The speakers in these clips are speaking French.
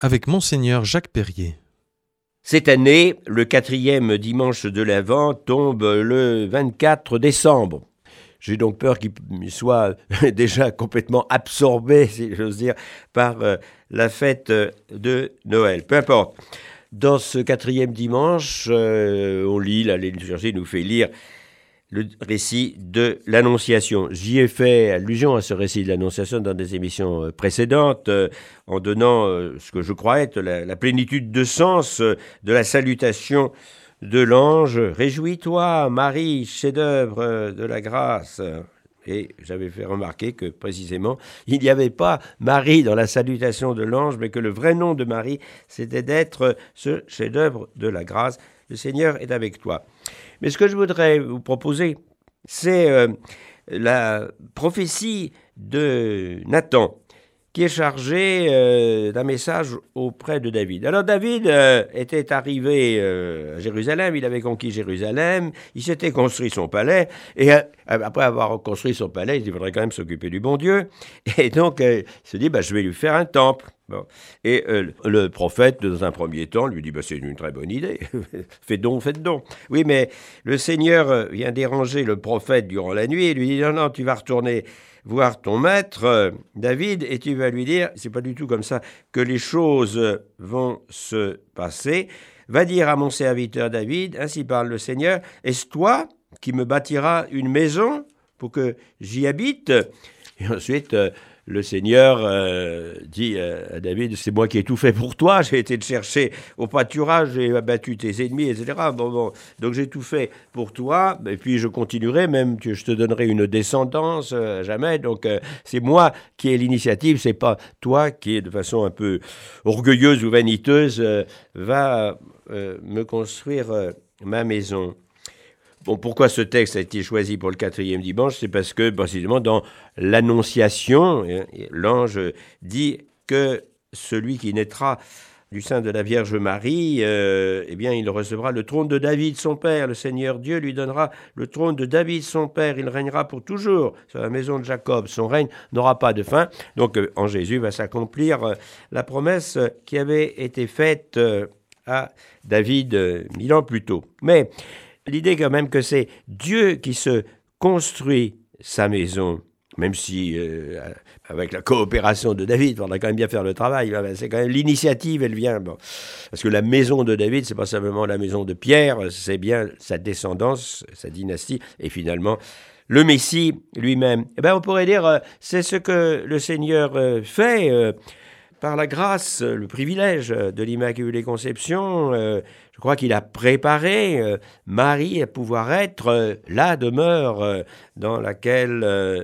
avec Monseigneur Jacques Perrier. Cette année, le 4e dimanche de l'Avent tombe le 24 décembre. J'ai donc peur qu'il soit déjà complètement absorbé, si j'ose dire, par la fête de Noël. Peu importe. Dans ce 4e dimanche, on lit, la liturgie nous fait lire le récit de l'Annonciation. J'y ai fait allusion à ce récit de l'Annonciation dans des émissions précédentes, en donnant ce que je crois être la plénitude de sens de la salutation de l'ange. « Réjouis-toi, Marie, chef-d'œuvre de la grâce ». Et j'avais fait remarquer que, précisément, il n'y avait pas Marie dans la salutation de l'ange, mais que le vrai nom de Marie, c'était d'être ce chef-d'œuvre de la grâce. Le Seigneur est avec toi. Mais ce que je voudrais vous proposer, c'est la prophétie de Nathan, qui est chargé d'un message auprès de David. Alors David était arrivé à Jérusalem, il avait conquis Jérusalem, il s'était construit son palais, et après avoir construit son palais, il faudrait quand même s'occuper du bon Dieu, et donc il se dit, je vais lui faire un temple. Bon. Et le prophète, dans un premier temps, lui dit, c'est une très bonne idée, faites donc. Oui, mais le Seigneur vient déranger le prophète durant la nuit, et lui dit, non, tu vas retourner voir ton maître, David, et tu vas lui dire, c'est pas du tout comme ça que les choses vont se passer. Va dire à mon serviteur David, ainsi parle le Seigneur, est-ce toi qui me bâtiras une maison pour que j'y habite? Et ensuite, le Seigneur dit à David, c'est moi qui ai tout fait pour toi, j'ai été te chercher au pâturage, j'ai abattu tes ennemis, etc. Bon. Donc j'ai tout fait pour toi, et puis je continuerai, même que je te donnerai une descendance, jamais. Donc c'est moi qui ai l'initiative, c'est pas toi qui, de façon un peu orgueilleuse ou vaniteuse, va me construire ma maison. Bon, pourquoi ce texte a été choisi pour le 4e dimanche? C'est parce que, précisément, dans l'Annonciation, l'ange dit que celui qui naîtra du sein de la Vierge Marie, il recevra le trône de David, son père. Le Seigneur Dieu lui donnera le trône de David, son père. Il régnera pour toujours sur la maison de Jacob. Son règne n'aura pas de fin. Donc, en Jésus va s'accomplir la promesse qui avait été faite à David 1000 ans plus tôt. Mais l'idée quand même que c'est Dieu qui se construit sa maison, même si avec la coopération de David, on va quand même bien faire le travail, c'est quand même l'initiative, elle vient. Bon. Parce que la maison de David, c'est pas simplement la maison de Pierre, c'est bien sa descendance, sa dynastie, et finalement le Messie lui-même. On pourrait dire, c'est ce que le Seigneur fait par la grâce, le privilège de l'Immaculée Conception. Je crois qu'il a préparé Marie à pouvoir être la demeure dans laquelle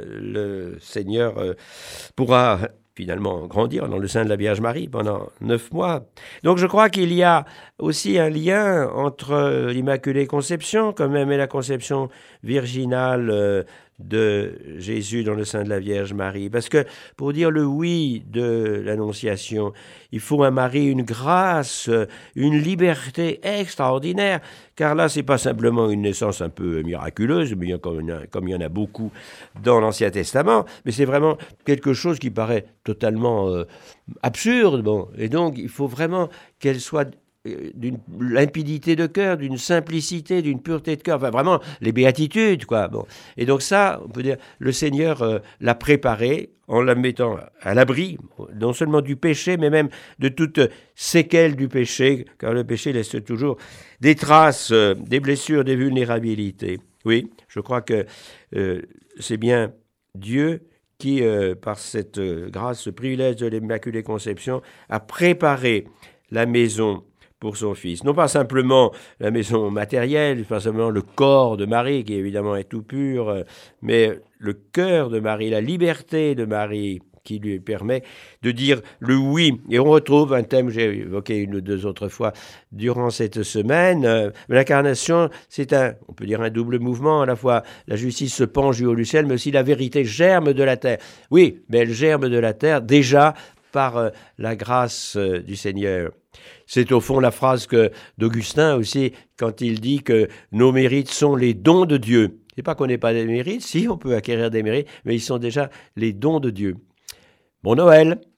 le Seigneur pourra finalement grandir dans le sein de la Vierge Marie pendant 9 mois. Donc je crois qu'il y a aussi un lien entre l'Immaculée Conception quand même et la conception virginale de Jésus dans le sein de la Vierge Marie. Parce que pour dire le oui de l'Annonciation, il faut à Marie une grâce, une liberté extraordinaire, car là, c'est pas simplement une naissance un peu miraculeuse, mais comme il y en a beaucoup dans l'Ancien Testament, mais c'est vraiment quelque chose qui paraît totalement absurde. Bon. Et donc, il faut vraiment qu'elle soit d'une limpidité de cœur, d'une simplicité, d'une pureté de cœur, enfin vraiment les béatitudes, quoi. Bon. Et donc ça, on peut dire, le Seigneur l'a préparé en la mettant à l'abri, non seulement du péché, mais même de toute séquelle du péché, car le péché laisse toujours des traces, des blessures, des vulnérabilités. Oui, je crois que c'est bien Dieu qui, par cette grâce, ce privilège de l'Immaculée Conception, a préparé la maison pour son fils. Non pas simplement la maison matérielle, pas simplement le corps de Marie, qui évidemment est tout pur, mais le cœur de Marie, la liberté de Marie, qui lui permet de dire le oui. Et on retrouve un thème, j'ai évoqué une ou deux autres fois durant cette semaine. L'incarnation, c'est on peut dire un double mouvement. À la fois, la justice se penche du haut du ciel, mais aussi la vérité germe de la terre. Oui, mais elle germe de la terre déjà par la grâce du Seigneur. C'est au fond la phrase d'Augustin aussi, quand il dit que nos mérites sont les dons de Dieu. C'est pas qu'on n'ait pas des mérites, si on peut acquérir des mérites, mais ils sont déjà les dons de Dieu. Bon Noël!